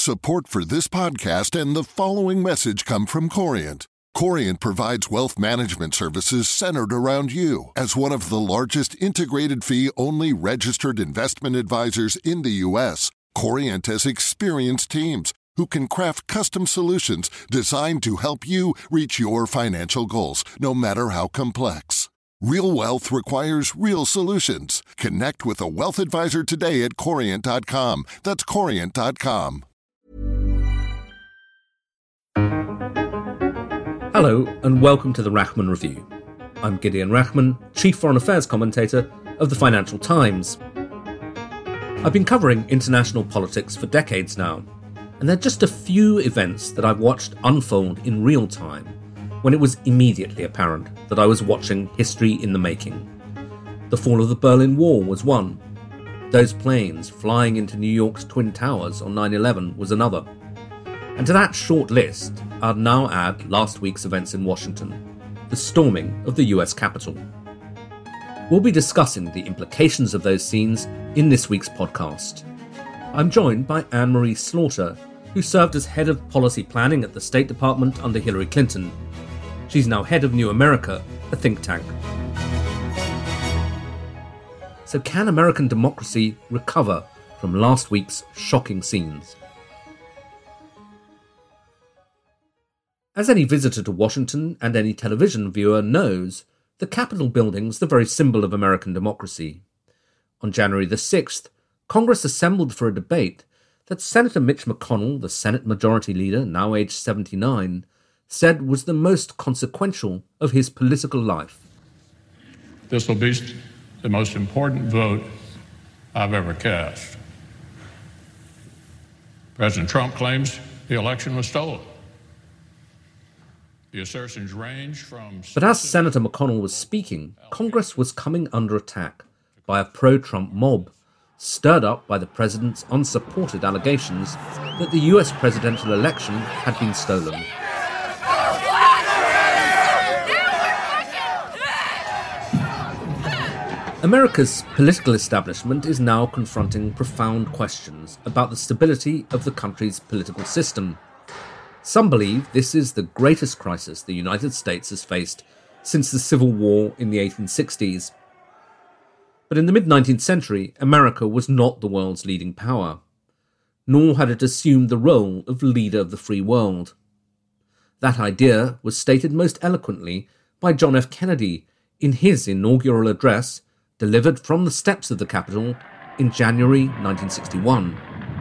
Support for this podcast and the following message come from Corient. Corient provides wealth management services centered around you. As one of the largest integrated fee-only registered investment advisors in the U.S., Corient has experienced teams who can craft custom solutions designed to help you reach your financial goals, no matter how complex. Real wealth requires real solutions. Connect with a wealth advisor today at Corient.com. That's Corient.com. Hello and welcome to the Rachman Review. I'm Gideon Rachman, Chief Foreign Affairs Commentator of the Financial Times. I've been covering international politics for decades now, and there are just a few events that I've watched unfold in real time when it was immediately apparent that I was watching history in the making. The fall of the Berlin Wall was one. Those planes flying into New York's Twin Towers on 9/11 was another. And to that short list, I'll now add last week's events in Washington, the storming of the US Capitol. We'll be discussing the implications of those scenes in this week's podcast. I'm joined by Anne-Marie Slaughter, who served as head of policy planning at the State Department under Hillary Clinton. She's now head of New America, a think tank. So can American democracy recover from last week's shocking scenes? As any visitor to Washington and any television viewer knows, the Capitol building's the very symbol of American democracy. On January the 6th, Congress assembled for a debate that Senator Mitch McConnell, the Senate Majority Leader, now aged 79, said was the most consequential of his political life. This will be the most important vote I've ever cast. President Trump claims the election was stolen. The assertions range from... But as Senator McConnell was speaking, Congress was coming under attack by a pro-Trump mob, stirred up by the president's unsupported allegations that the US presidential election had been stolen. America's political establishment is now confronting profound questions about the stability of the country's political system. Some believe this is the greatest crisis the United States has faced since the Civil War in the 1860s. But in the mid-19th century, America was not the world's leading power, nor had it assumed the role of leader of the free world. That idea was stated most eloquently by John F. Kennedy in his inaugural address delivered from the steps of the Capitol in January 1961.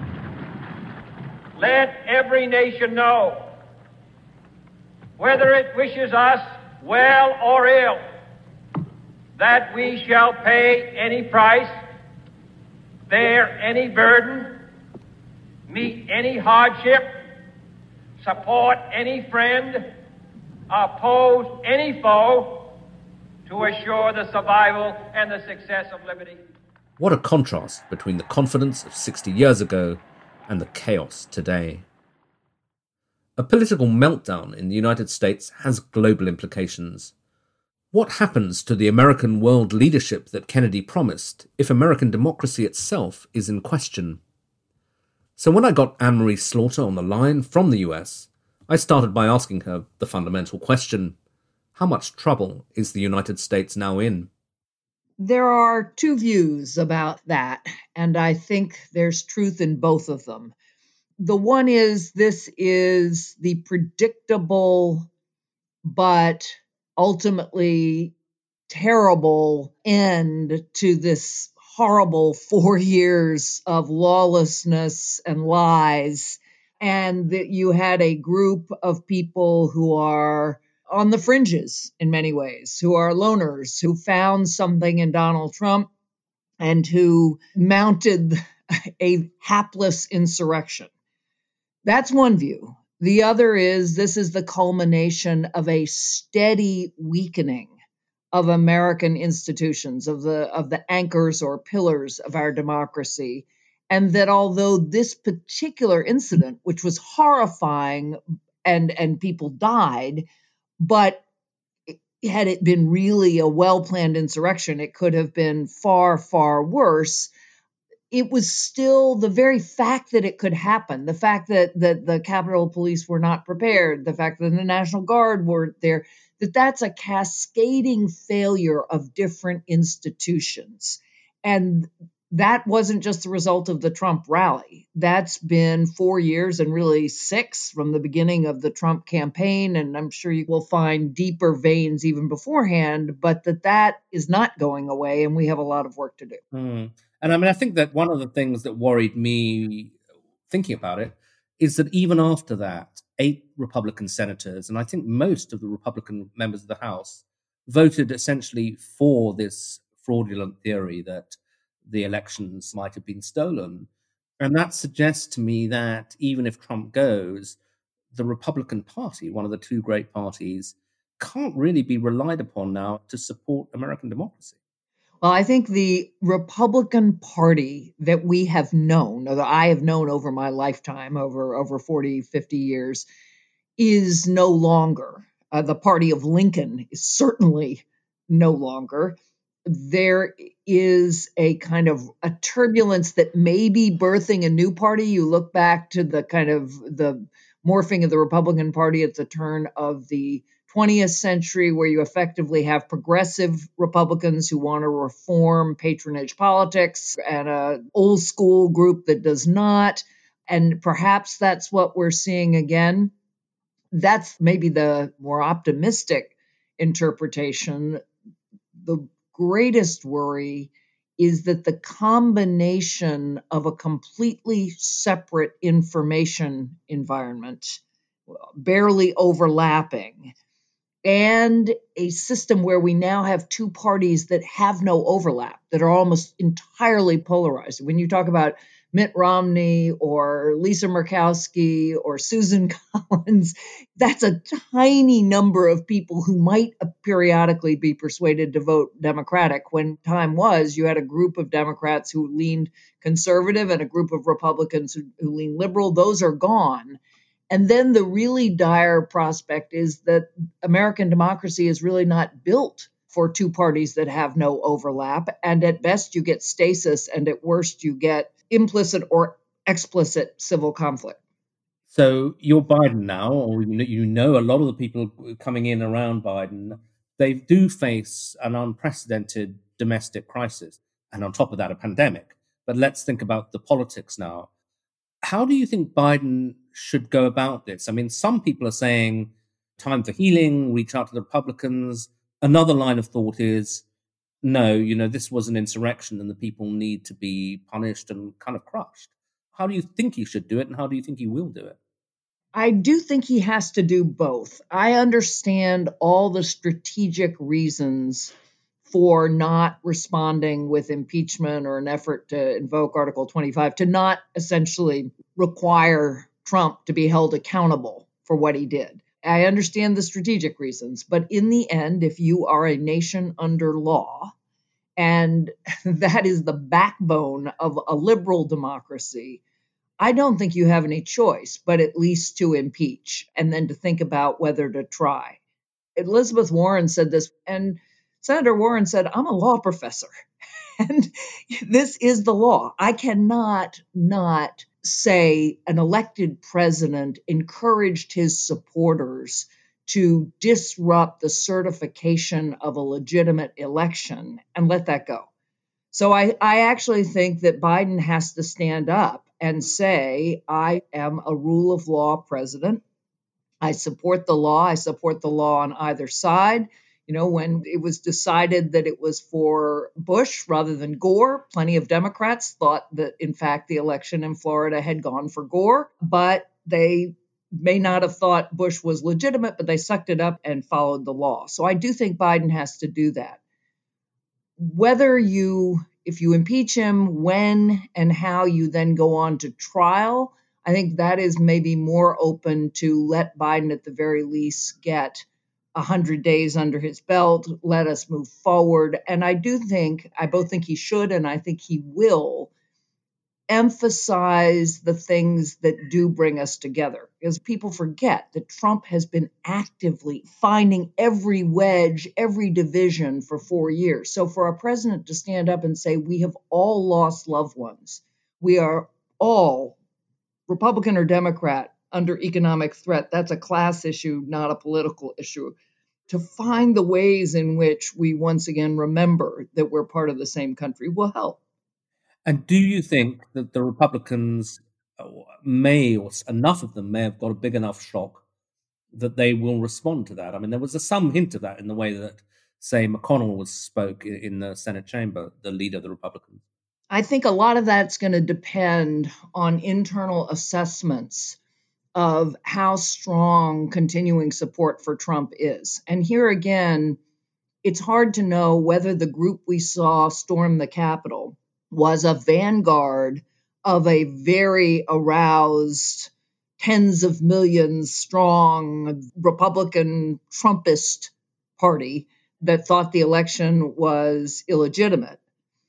Let every nation know, whether it wishes us well or ill, that we shall pay any price, bear any burden, meet any hardship, support any friend, oppose any foe, to assure the survival and the success of liberty. What a contrast between the confidence of 60 years ago and the chaos today. A political meltdown in the United States has global implications. What happens to the American world leadership that Kennedy promised if American democracy itself is in question? So when I got Anne-Marie Slaughter on the line from the US, I started by asking her the fundamental question: how much trouble is the United States now in? There are two views about that, and I think there's truth in both of them. The one is this is the predictable but ultimately terrible end to this horrible 4 years of lawlessness and lies, and that you had a group of people who are on the fringes in many ways, who are loners, who found something in Donald Trump and who mounted a hapless insurrection. That's one view. The other is this is the culmination of a steady weakening of American institutions, of the anchors or pillars of our democracy. And that although this particular incident, which was horrifying and people died, but had it been really a well-planned insurrection, it could have been far, far worse. it was still the very fact that it could happen, the fact that the Capitol Police were not prepared, the fact that the National Guard weren't there, that's a cascading failure of different institutions. And that wasn't just the result of the Trump rally. That's been 4 years and really 6 from the beginning of the Trump campaign. And I'm sure you will find deeper veins even beforehand, but that is not going away. And we have a lot of work to do. Mm. And I mean, I think that one of the things that worried me thinking about it is that even after that, 8 Republican senators, and I think most of the Republican members of the House, voted essentially for this fraudulent theory that the elections might have been stolen. And that suggests to me that even if Trump goes, the Republican Party, one of the 2 great parties, can't really be relied upon now to support American democracy. Well, I think the Republican Party that we have known, or that I have known over my lifetime, over 40, 50 years, is no longer. The party of Lincoln is certainly no longer. There is a kind of a turbulence that may be birthing a new party. You look back to the kind of the morphing of the Republican Party at the turn of the 20th century, where you effectively have progressive Republicans who want to reform patronage politics and an old school group that does not. And perhaps that's what we're seeing again. That's maybe the more optimistic interpretation. The greatest worry is that the combination of a completely separate information environment, barely overlapping, and a system where we now have 2 parties that have no overlap, that are almost entirely polarized. When you talk about Mitt Romney or Lisa Murkowski or Susan Collins, that's a tiny number of people who might periodically be persuaded to vote Democratic. When time was, you had a group of Democrats who leaned conservative and a group of Republicans who leaned liberal. Those are gone. And then the really dire prospect is that American democracy is really not built for 2 parties that have no overlap. And at best, you get stasis, and at worst, you get implicit or explicit civil conflict. So you're Biden now, or you know a lot of the people coming in around Biden, they do face an unprecedented domestic crisis. And on top of that, a pandemic. But let's think about the politics now. How do you think Biden should go about this? I mean, some people are saying time for healing, reach out to the Republicans. Another line of thought is, no, this was an insurrection and the people need to be punished and kind of crushed. How do you think he should do it, and how do you think he will do it? I do think he has to do both. I understand all the strategic reasons for not responding with impeachment or an effort to invoke Article 25, to not essentially require Trump to be held accountable for what he did. I understand the strategic reasons, but in the end, if you are a nation under law, and that is the backbone of a liberal democracy, I don't think you have any choice but at least to impeach and then to think about whether to try. Elizabeth Warren said this, and Senator Warren said, I'm a law professor, and this is the law. I cannot not say an elected president encouraged his supporters to disrupt the certification of a legitimate election and let that go. So I actually think that Biden has to stand up and say, I am a rule of law president. I support the law. I support the law on either side. When it was decided that it was for Bush rather than Gore, plenty of Democrats thought that, in fact, the election in Florida had gone for Gore, but they may not have thought Bush was legitimate, but they sucked it up and followed the law. So I do think Biden has to do that. If you impeach him, when and how you then go on to trial, I think that is maybe more open to let Biden at the very least get 100 days under his belt, let us move forward. And I both think he should, and I think he will emphasize the things that do bring us together. Because people forget that Trump has been actively finding every wedge, every division for 4 years. So for a president to stand up and say, we have all lost loved ones, we are all, Republican or Democrat, under economic threat, that's a class issue, not a political issue. To find the ways in which we once again remember that we're part of the same country will help. And do you think that the Republicans may, or enough of them may have got a big enough shock that they will respond to that? I mean, there was some hint of that in the way that, say, McConnell spoke in the Senate chamber, the leader of the Republicans. I think a lot of that's going to depend on internal assessments of how strong continuing support for Trump is. And here again, it's hard to know whether the group we saw storm the Capitol was a vanguard of a very aroused, tens of millions strong Republican Trumpist party that thought the election was illegitimate.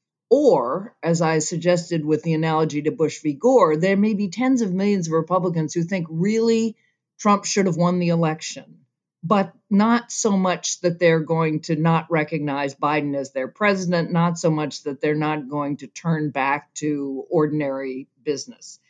Or, as I suggested with the analogy to Bush v. Gore, there may be tens of millions of Republicans who think really Trump should have won the election, but not so much that they're going to not recognize Biden as their president, not so much that they're not going to turn back to ordinary business.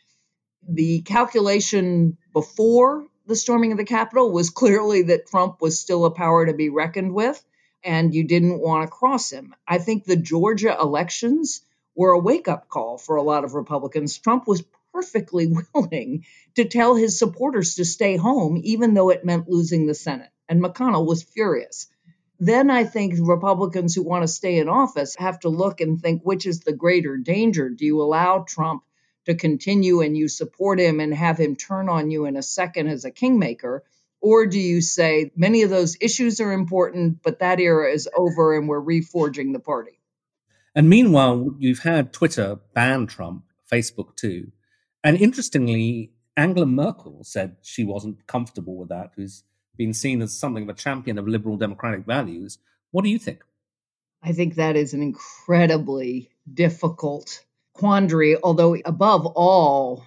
The calculation before the storming of the Capitol was clearly that Trump was still a power to be reckoned with, and you didn't want to cross him. I think the Georgia elections were a wake-up call for a lot of Republicans. Trump was perfectly willing to tell his supporters to stay home, even though it meant losing the Senate. And McConnell was furious. Then I think Republicans who want to stay in office have to look and think, which is the greater danger? Do you allow Trump to continue and you support him and have him turn on you in a second as a kingmaker? Or do you say many of those issues are important, but that era is over and we're reforging the party? And meanwhile, you've had Twitter ban Trump, Facebook too. And interestingly, Angela Merkel said she wasn't comfortable with that, who's been seen as something of a champion of liberal democratic values. What do you think? I think that is an incredibly difficult quandary, although above all,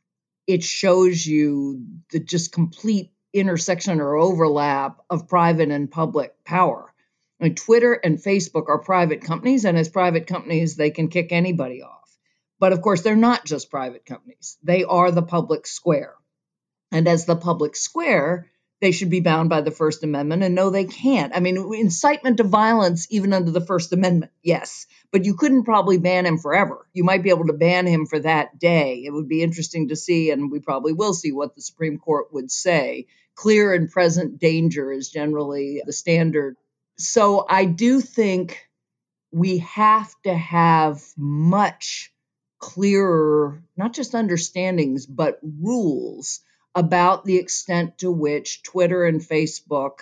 it shows you the just complete intersection or overlap of private and public power. I mean, Twitter and Facebook are private companies, and as private companies, they can kick anybody off. But of course, they're not just private companies. They are the public square. And as the public square, they should be bound by the First Amendment, and no, they can't. I mean, incitement to violence, even under the First Amendment, yes, but you couldn't probably ban him forever. You might be able to ban him for that day. It would be interesting to see, and we probably will see what the Supreme Court would say. Clear and present danger is generally the standard. So I do think we have to have much clearer, not just understandings, but rules about the extent to which Twitter and Facebook,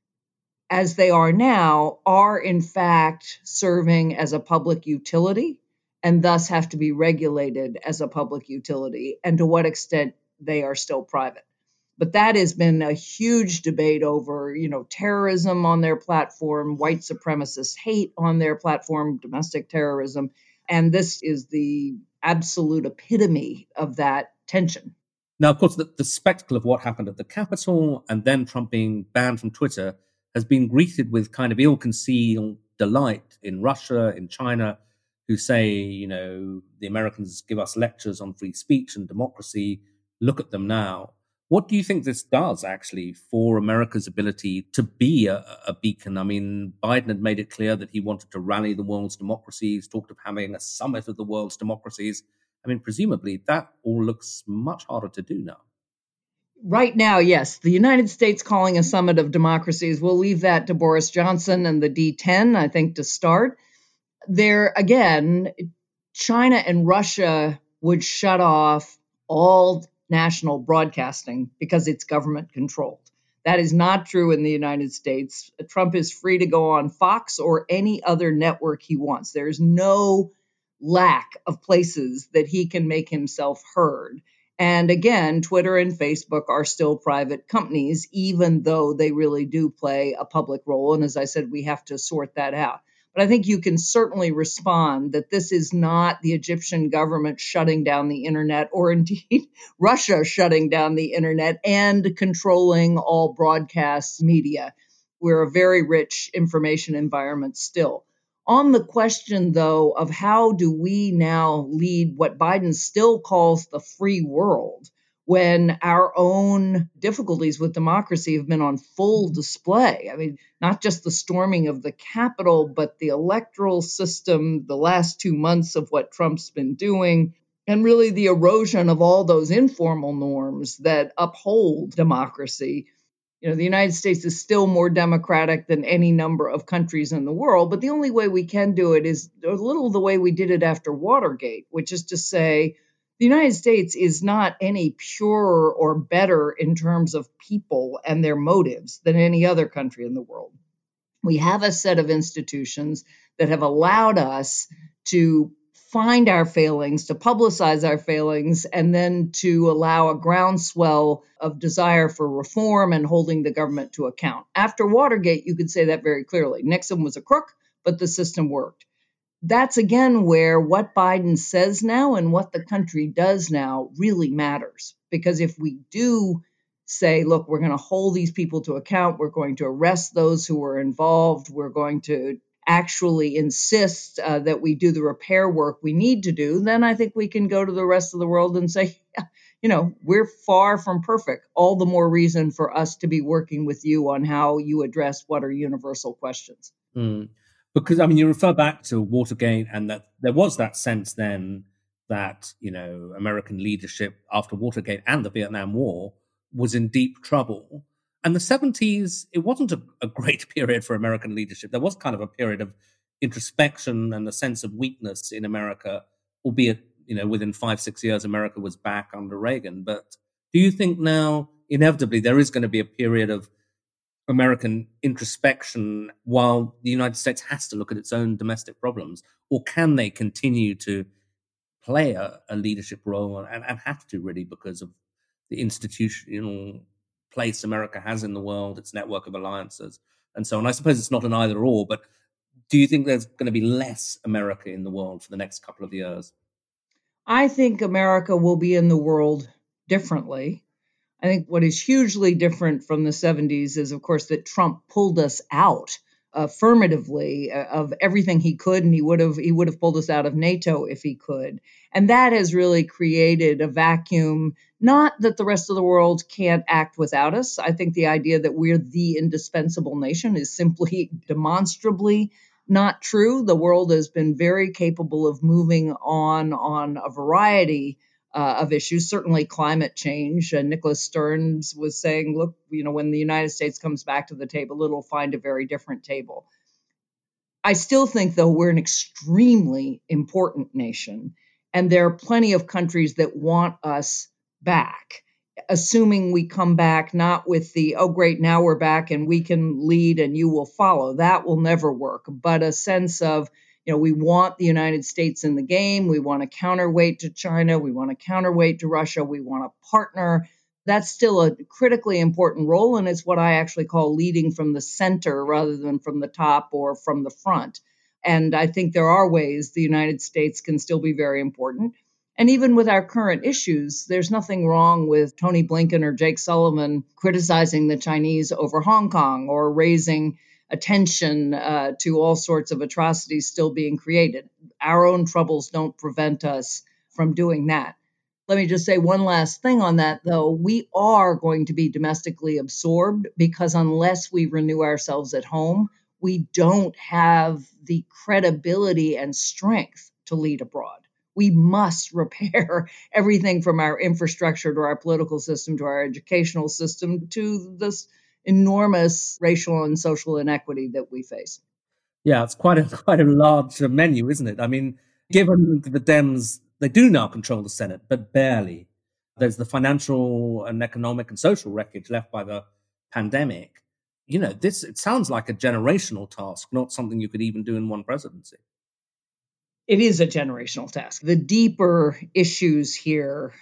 as they are now, are in fact serving as a public utility and thus have to be regulated as a public utility, and to what extent they are still private. But that has been a huge debate over, terrorism on their platform, white supremacist hate on their platform, domestic terrorism. And this is the absolute epitome of that tension. Now, of course, the spectacle of what happened at the Capitol and then Trump being banned from Twitter has been greeted with kind of ill-concealed delight in Russia, in China, who say, the Americans give us lectures on free speech and democracy. Look at them now. What do you think this does, actually, for America's ability to be a beacon? I mean, Biden had made it clear that he wanted to rally the world's democracies, talked of having a summit of the world's democracies. I mean, presumably that all looks much harder to do now. Right now, yes. The United States calling a summit of democracies, we'll leave that to Boris Johnson and the D10, I think, to start. There, again, China and Russia would shut off all national broadcasting because it's government controlled. That is not true in the United States. Trump is free to go on Fox or any other network he wants. There's no lack of places that he can make himself heard. And again, Twitter and Facebook are still private companies, even though they really do play a public role. And as I said, we have to sort that out. But I think you can certainly respond that this is not the Egyptian government shutting down the internet, or indeed Russia shutting down the internet and controlling all broadcast media. We're a very rich information environment still. On the question, though, of how do we now lead what Biden still calls the free world, when our own difficulties with democracy have been on full display. I mean, not just the storming of the Capitol, but the electoral system, the last 2 months of what Trump's been doing, and really the erosion of all those informal norms that uphold democracy. The United States is still more democratic than any number of countries in the world, but the only way we can do it is a little the way we did it after Watergate, which is to say, the United States is not any purer or better in terms of people and their motives than any other country in the world. We have a set of institutions that have allowed us to find our failings, to publicize our failings, and then to allow a groundswell of desire for reform and holding the government to account. After Watergate, you could say that very clearly. Nixon was a crook, but the system worked. That's again where what Biden says now and what the country does now really matters. Because if we do say, look, we're going to hold these people to account, we're going to arrest those who were involved, we're going to actually insist that we do the repair work we need to do, then I think we can go to the rest of the world and say, we're far from perfect. All the more reason for us to be working with you on how you address what are universal questions. Because, you refer back to Watergate, and that there was that sense then that, American leadership after Watergate and the Vietnam War was in deep trouble. And the 70s, it wasn't a great period for American leadership. There was kind of a period of introspection and a sense of weakness in America, albeit, within 5-6 years, America was back under Reagan. But do you think now, inevitably, there is going to be a period of American introspection while the United States has to look at its own domestic problems? Or can they continue to play a leadership role and have to, really, because of the institutional place America has in the world, its network of alliances, and so on? I suppose it's not an either or, but do you think there's going to be less America in the world for the next couple of years? I think America will be in the world differently. I think what is hugely different from the 70s is, of course, that Trump pulled us out affirmatively of everything he could, and he would have pulled us out of NATO if he could. And that has really created a vacuum. Not that the rest of the world can't act without us. I think the idea that we're the indispensable nation is simply demonstrably not true. The world has been very capable of moving on a variety of issues, certainly climate change. Nicholas Stearns was saying, look, when the United States comes back to the table, it'll find a very different table. I still think, though, we're an extremely important nation, and there are plenty of countries that want us back, assuming we come back not with the, oh, great, now we're back and we can lead and you will follow. That will never work, but a sense of, we want the United States in the game. We want to counterweight to China. We want to counterweight to Russia. We want to partner. That's still a critically important role, and it's what I actually call leading from the center rather than from the top or from the front. And I think there are ways the United States can still be very important. And even with our current issues, there's nothing wrong with Tony Blinken or Jake Sullivan criticizing the Chinese over Hong Kong or raising attention to all sorts of atrocities still being created. Our own troubles don't prevent us from doing that. Let me just say one last thing on that, though. We are going to be domestically absorbed because unless we renew ourselves at home, we don't have the credibility and strength to lead abroad. We must repair everything from our infrastructure to our political system to our educational system to this enormous racial and social inequity that we face. Yeah, it's quite a large menu, isn't it? I mean, given the Dems, they do now control the Senate, but barely. There's the financial and economic and social wreckage left by the pandemic. It sounds like a generational task, not something you could even do in one presidency. It is a generational task. The deeper issues here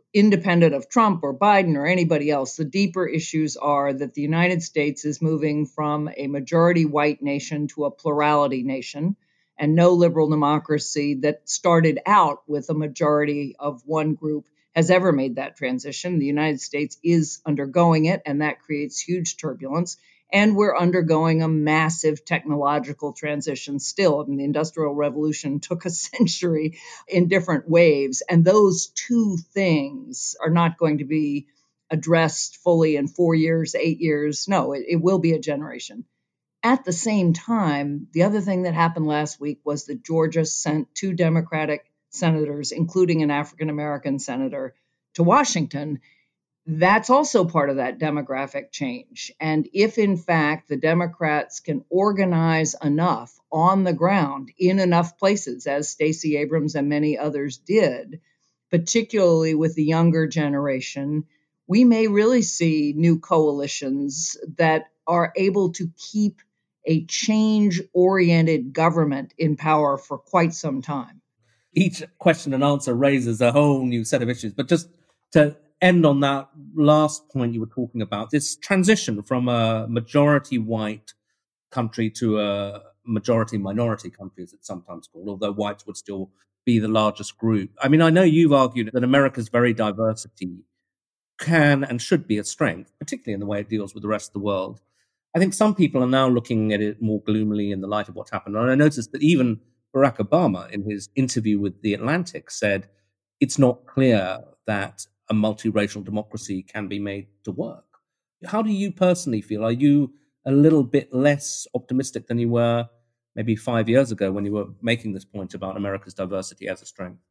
independent of Trump or Biden or anybody else, the deeper issues are that the United States is moving from a majority white nation to a plurality nation, and no liberal democracy that started out with a majority of one group has ever made that transition. The United States is undergoing it, and that creates huge turbulence. And we're undergoing a massive technological transition still. I mean, the Industrial Revolution took a century in different waves, and those two things are not going to be addressed fully in 4 years, 8 years. No, it will be a generation. At the same time, the other thing that happened last week was that Georgia sent 2 Democratic senators, including an African-American senator, to Washington. That's also part of that demographic change. And if, in fact, the Democrats can organize enough on the ground in enough places, as Stacey Abrams and many others did, particularly with the younger generation, we may really see new coalitions that are able to keep a change-oriented government in power for quite some time. Each question and answer raises a whole new set of issues. But just to end on that last point you were talking about, this transition from a majority white country to a majority minority country, as it's sometimes called, although whites would still be the largest group. I mean, I know you've argued that America's very diversity can and should be a strength, particularly in the way it deals with the rest of the world. I think some people are now looking at it more gloomily in the light of what's happened. And I noticed that even Barack Obama, in his interview with The Atlantic, said it's not clear that a multiracial democracy can be made to work. How do you personally feel? Are you a little bit less optimistic than you were maybe 5 years ago when you were making this point about America's diversity as a strength?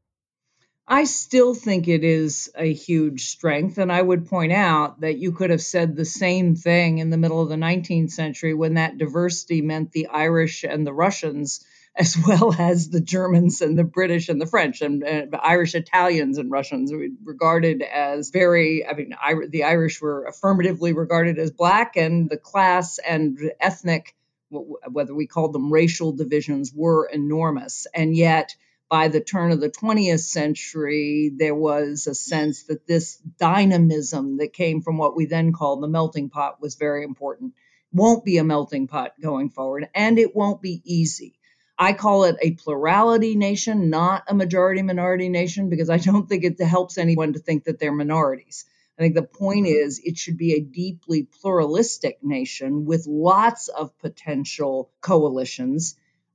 I still think it is a huge strength. And I would point out that you could have said the same thing in the middle of the 19th century when that diversity meant the Irish and the Russians, as well as the Germans and the British and the French, and Irish Italians and Russians were regarded as the Irish were affirmatively regarded as black, and the class and ethnic, whether we called them racial divisions, were enormous. And yet, by the turn of the 20th century, there was a sense that this dynamism that came from what we then called the melting pot was very important. Won't be a melting pot going forward, and it won't be easy. I call it a plurality nation, not a majority-minority nation, because I don't think it helps anyone to think that they're minorities. I think the point is it should be a deeply pluralistic nation with lots of potential coalitions.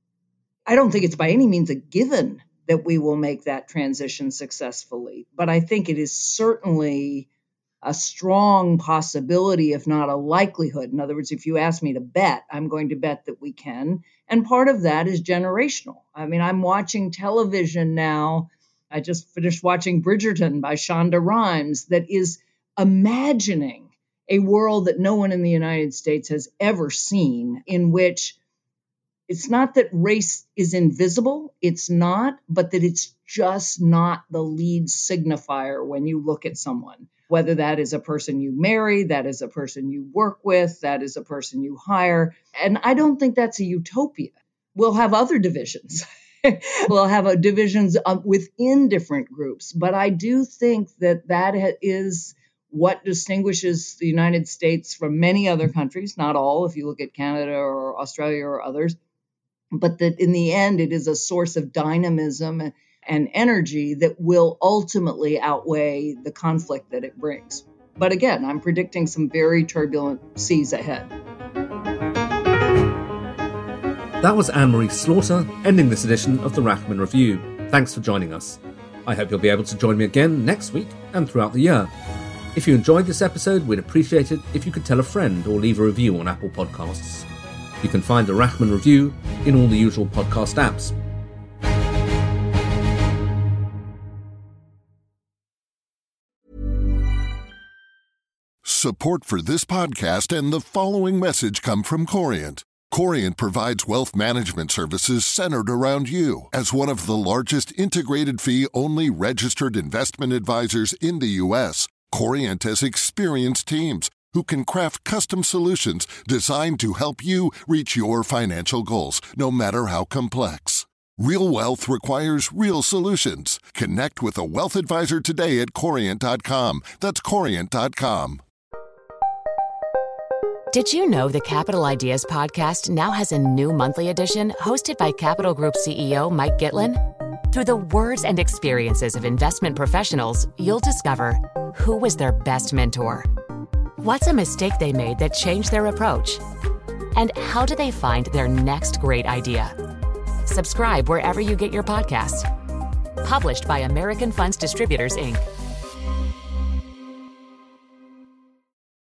I don't think it's by any means a given that we will make that transition successfully, but I think it is certainly a strong possibility, if not a likelihood. In other words, if you ask me to bet, I'm going to bet that we can. And part of that is generational. I mean, I'm watching television now. I just finished watching Bridgerton by Shonda Rhimes that is imagining a world that no one in the United States has ever seen, in which it's not that race is invisible, it's not, but that it's just not the lead signifier when you look at someone. Whether that is a person you marry, that is a person you work with, that is a person you hire. And I don't think that's a utopia. We'll have other divisions. We'll have divisions within different groups. But I do think that is what distinguishes the United States from many other countries, not all, if you look at Canada or Australia or others, but that in the end, it is a source of dynamism and energy that will ultimately outweigh the conflict that it brings. But again, I'm predicting some very turbulent seas ahead. That was Anne-Marie Slaughter, ending this edition of the Rachman Review. Thanks for joining us. I hope you'll be able to join me again next week and throughout the year. If you enjoyed this episode, we'd appreciate it if you could tell a friend or leave a review on Apple Podcasts. You can find the Rachman Review in all the usual podcast apps. Support for this podcast and the following message come from Corient. Corient provides wealth management services centered around you. As one of the largest integrated fee-only registered investment advisors in the U.S., Corient has experienced teams who can craft custom solutions designed to help you reach your financial goals, no matter how complex. Real wealth requires real solutions. Connect with a wealth advisor today at Corient.com. That's Corient.com. Did you know the Capital Ideas podcast now has a new monthly edition hosted by Capital Group CEO Mike Gitlin? Through the words and experiences of investment professionals, you'll discover who was their best mentor, what's a mistake they made that changed their approach, and how do they find their next great idea. Subscribe wherever you get your podcasts. Published by American Funds Distributors, Inc.